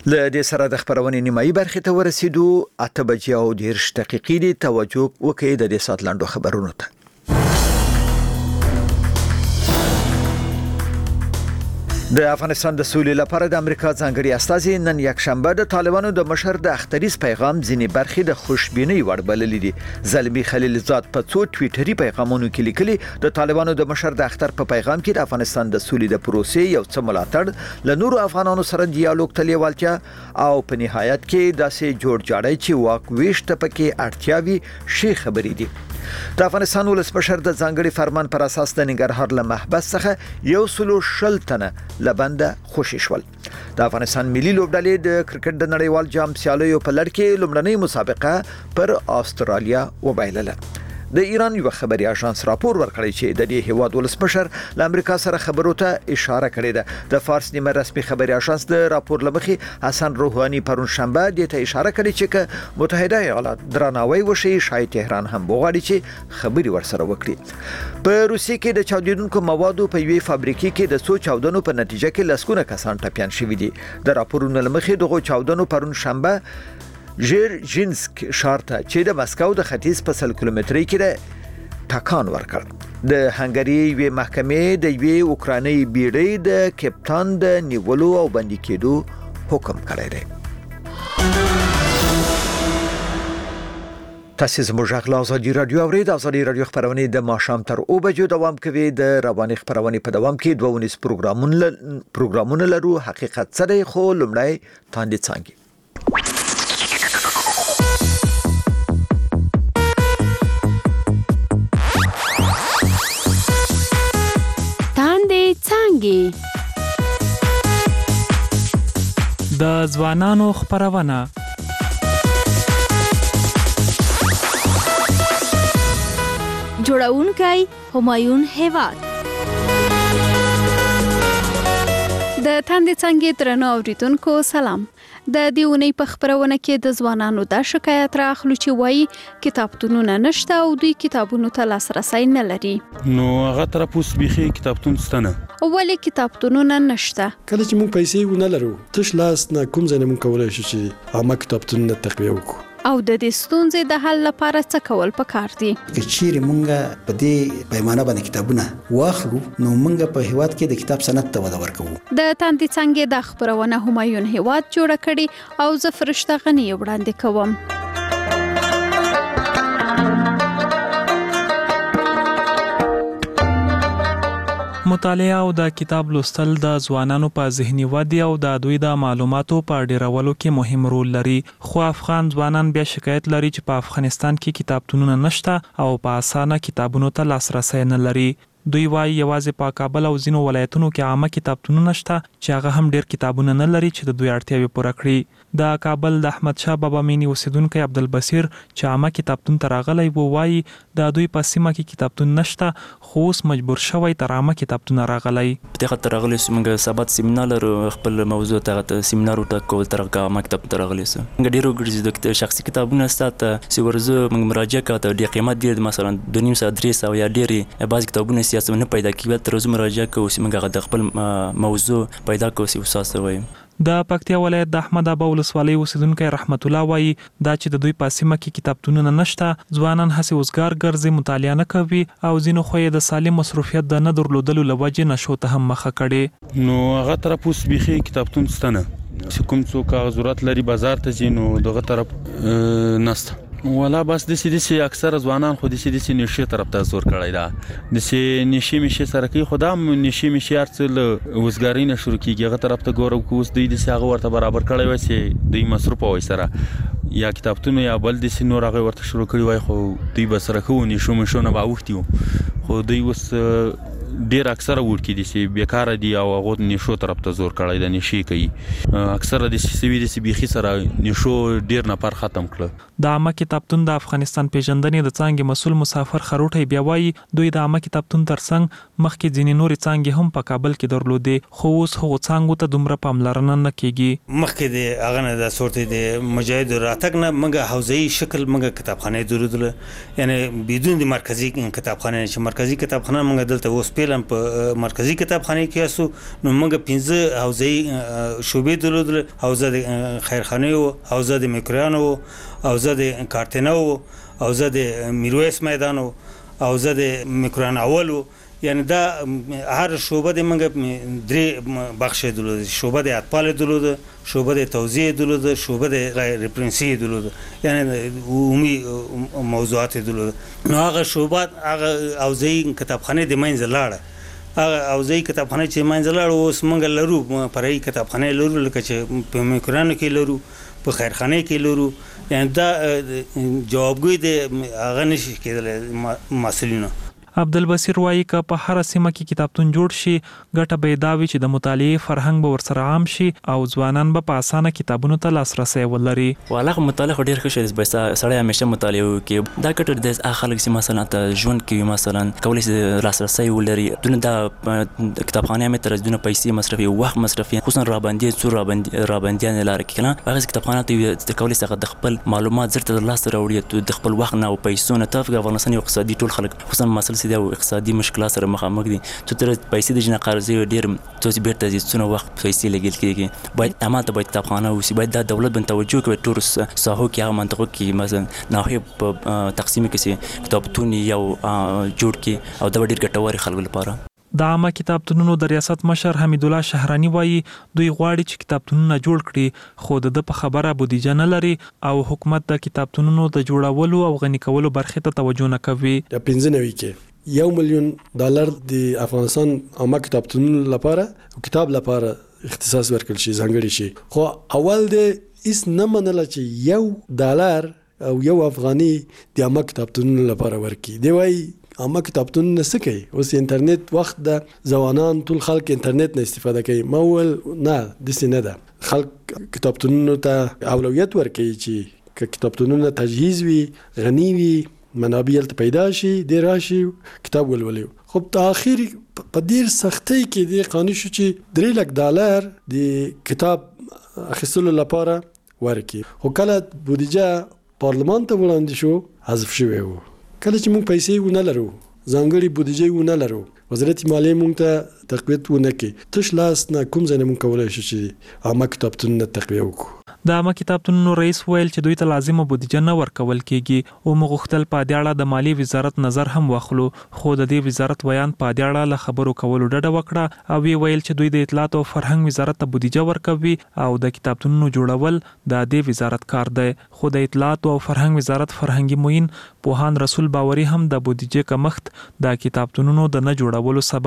له دې سره د خبرونې نیمایي برخې ته ورسېدو. 8:30 دي. توجه وکړئ د دې سات لاندو خبرونو ته. د افغانستان د سولې لپاره د امریکا ځانګړي استازي نن یک شنبه د طالبانو د مشر د اختریز پیغام ځینې برخې د خوشبینۍ وړ بللې دي. زلمی خلیلزاد په څو ټویټري پیغامونو کې لیکلي د طالبانو د مشر د اختر په پیغام کې د افغانستان د سولې د پروسې یو څه ملاتړ له نورو افغانانو سره ډیالوګ ته لیوالتیا او په نهایت کې داسې جوړ جاړی چې واک ویش ته پکې اړتیاوي شي خبرې دي. د افغانستان ولسمشر د ځانګړي فرمان پر اساس د ننګرهار له محبس څخه 100 تنه لبنده خوشي شول. د افغانستان ملي لوبډلې د کرکټ د نړیوال جام سیالیو په لړ کې لومړنۍ مسابقه پر استرالیا وبایلله. د ایران یو خبري اژانس راپور ورکړی چې د دې هیواد ولسمشر له امریکا سره خبرو ته اشاره کړې ده. د فارس نیمه رسمي خبري اژانس د راپور لمخې حسن روحاني پرون شنبه د ته اشاره کړې چې متحده ایالات درناوی وشي شاید تهران هم وغواړي چې خبري ورسره وکړي. په روسیې کې د چاودیدونکو موادو په یوې فابریکې کې د 100 چاودنو په نتیجه کې لسګونه کسان ټپيان شوي دي. د راپورونو لمخې دغه چاودنو پرون شنبه ژیرژینسک شارته چې د مسکو د ختیځ په 100 کیلومتري کې ده ټاکان ورکړ. د هنګری یوې محکمې د یوې اوکراني بیړۍ د کپټان د نیولو او بندي کېدو حکم کړی دی. تاسو زموږ غلا ازادي رادیو اورید. ازادي رادیو خبرونه د ماښام تر 2 بجو دوام کوي. د رواني خبرونه په دوام کې 2 پروګرامونه لرو. حقیقت سره خو لمړی تاندې څنګه د ځوانانو خبرونه جوړونکی همایون هیواد. د تاندې څنګه درنو اوریدونکو سلام. د دیونی په خبرونه کې د ځوانانو د شکایت راخلو چې وایي کتابتونونه نشته او دوی کتابونو ته لاسرسي نه لري. نو هغه طرف اوس بيخي کتابتون ستنه ولې کتابتونونه نشته؟ کله چې موږ پیسې ونه لرو تش لاس نه کوم ځای موږ کولای شو چې عامه کتابتونونه تقویه وکړو. او د دې ستونزې د حل لپاره څه کول پکار دي؟ چې مونږه په دې پیمانه باندې کتابونه واخلو نو مونږه په هیواد کې د کتاب صنعت ته وده ورکوو. د تاندې څنګه د خبرونه همایون هیواد جوړ کړي او زه فرشته غنی وړاندې کوم. مطالعه او د کتاب لوستل د ځوانانو په ذهني ودې او د دوی د معلوماتو په ډیرولو کې مهم رول لري. خو افغان ځوانان بیا شکایت لري چې په افغانستان کې کتابتونونه نشته او په اسانه کتابونو ته لاسرسي نه لري. دوی وايي یوازې په کابل او ځینو ولایتونو کې عامه کتابتونونه نشته چې هغه هم ډیر کتابونه نه لري چې د دوی اړتیاوې پوره کړي. د کابل د احمد شاه بابا مینی اوسیدونکو عبدالبصیر چې عامه کتابتون ته راغلی وو وايي د دوی په سیمه کې کتابتون نشته خو اوس مجبور شوی تر عامه کتابتون راغلی. دغه تر راغلی څنګه سبات سیمینار لرو خپل موضوع ته سیمینار ټاکول تر عامه کتابتون راغلی سه ډیرو ګرځي د شخصي کتابونه ستاسو چې ورزه موږ مراجعه کوو د قیمت دی مثلا 2.5 او یا ډیری بعض کتابونه سیاست نه پیدا کیږي تر اوسه مراجعه کوو چې موږ د خپل موضوع پیدا کوو چې وساسه وایي. د پکتیا ولایت د احمد ابا ولسوالۍ اوسیدونکو رحمت الله وایي دا چې د دوی په سیمه کې کتابتونونه نشته ځوانان هڅه وزګار ګرځي مطالعه نه کوي او ځینو خو د سالم مصروفیت د نه درلودلو لوجه نشو ته هم مخه کړي. نو هغه طرف اوس بيخي کتابتون ستنه چې کوم څوک ضرورت لري بازار ته ځي نو دغه طرف نسته ولا بس د سې اکثر ځوانان خو د سې نشه طرف ته زور کړی دا د سې نشه مشه سره کې خدام نشه مشه ارڅل وزګاری نه شروع کیږي هغه طرف ته ګورو کوس د دې هغه ورته برابر کړی وای چې د مصرف وای سره یا کتابتون یا بل د سې نور هغه ورته شروع کړی وای خو دوی بسره خو نشه مشه نه باوختیو خو دوی وس ډیر اکثره ورکی دي چې بیکاره دي او هغه نشو طرف ته زور کړی د نشي کوي اکثره د سوي د بيخي سره نشو ډیر نه پر ختم کړ. د عامه کتابتون د افغانستان پیژندنې د څنګه مسول مسافر خروټي بیا وایي دوی د عامه کتابتون ترڅنګ مخکې ځینې نورې څنګه هم په کابل کې درلودې خو اوس هغه څنګه ته دومره پاملرنه نه کیږي. مخکې د هغه نه د صورت د مجاهد راتګ نه موږ حوزهي شکل موږ کتابخانه درلودل یعنی بدون د مرکزی کتابخانه چې مرکزی کتابخانه موږ دلته اوس فعلا په مرکزی کتابخانه کې اسو نو موږ 15 حوزې شوبې درلودل، حوزه د خیرخانه او حوزه د میکرانو، حوزه د کارتنو، حوزه د میرویس میدان او حوزه د میکران اولو. یعنی دا هر شعبه د منګه درې بخش درلود، شعبه د اطفال درلود، شعبه د توزیع درلود، شعبه د ریفرنسي درلود، یعنی عمومي موضوعات درلود. نو هغه شعبه هغه اوځي کتابخانه د منځ لاړه، هغه اوځي کتابخانه چې منځ لاړه اوس منګه لرو پرې کتابخانه لرو، لکه چې په میکرانو کې لرو، په خیرخانه کې لرو. یعنی دا جوابګوی د هغه نشي کېدل مسلینو. عبدالبصیر وایي که په هر سیمه کې کتابتون جوړ شي ګټه به دا وي چې د مطالعې فرهنګ به ورسره عام شي او ځوانان به په اسانه کتابونو ته لاسرسی ولري. والله مطالعه ډیر ښه شی دی، سړی همیشه مطالعه وکړي. دا ګټه د هغه خلک چې مثلا ته ژوند کوي، مثلا کولی شي لاسرسی ولري، دونه دا کتابخانه مې تر دونه پیسې مصرفي، وخت مصرفي، خصوصا رابندیان لاره کې کنه هغه کتابخانه ته کولی شي د خپل معلومات زر ته لاس راوړي، د خپل وخت نه او پیسو نه. ته په افغانستان یو اقتصادي ټول خلک خصوصا مسله د اقتصادي مشکلات سره مخامخ دي، چې تر پیسې د جنا قرضې ډیر توسي بیرته دي، څونه وخت پیسې لګیل کیږي. باید امانت باید کتابخانه وسی، باید د دولت باندې توجه کوي ټول ساحو کې هغه منطقو کې مثلا ناحیه په تقسیم کې کتابتون یو جوړ کی او د ډیر ګټور خلکو لپاره. د عامه کتابتونونو د ریاست مشر حمید الله شهرانی وایي دوی غواړي چې کتابتونونه جوړ کړي، خو د په خبره بودیجه نه لري او حکومت د کتابتونونو د جوړولو او غني کولو برخې ته توجه نه کوي. د 15 کې $1 مليون د افغانستان عامه کتابتونونو لپاره او کتاب لپاره اختصاص ورکړل شي، ځانګړي شي. خو اول د اس نه منل چې $1 او $1 د عامه کتابتونونو لپاره ورکړي. دی وایي عامه کتابتونونه څه کوي؟ اوس انټرنیټ وخت د ځوانان ټول خلک انټرنیټ نه استفاده کوي. ما ول نه داسې نه ده، خلک کتابتونونو ته اولویت ورکوي چې کتابتونونه تجهیز وي، غني وي، منابع ته پیدا شي، د راشي کتاب ولولي. خو په اخر په ډیر سختۍ کې د قانون شو چې $3 د کتاب اخیستلو لپاره ورکړي. خو کله بودیجه پارلمان ته وړاندې شو حذف شوی و. کله چې موږ پیسې ونه لرو، ځانګړي بودیجه ونه لرو، وزارت مالیه موږ ته تقویت ونه کړي، تش لاس نه کوم ځای موږ کولای شو چې عامه کتابتونونه تقویه وکړو. د عامه کتابتونونو رئیس ویل چې دوی ته لازمه بودیجه نه ورکول کیږي او موږ غوښتل په دې اړه د مالیې وزارت نظر هم واخلو، خو د دې وزارت بیان په دې اړه له خبرو کولو ډډه وکړه او ویل چې دوی د اطلاعات او فرهنګ وزارت ته بودیجه ورکوي او د کتابتونونو جوړول د دې وزارت کار دی. خو د اطلاعات او فرهنګ وزارت فرهنګي معین پوهان رسول باوري هم د بودیجه کمښت د کتابتونونو د نه جوړولو سبب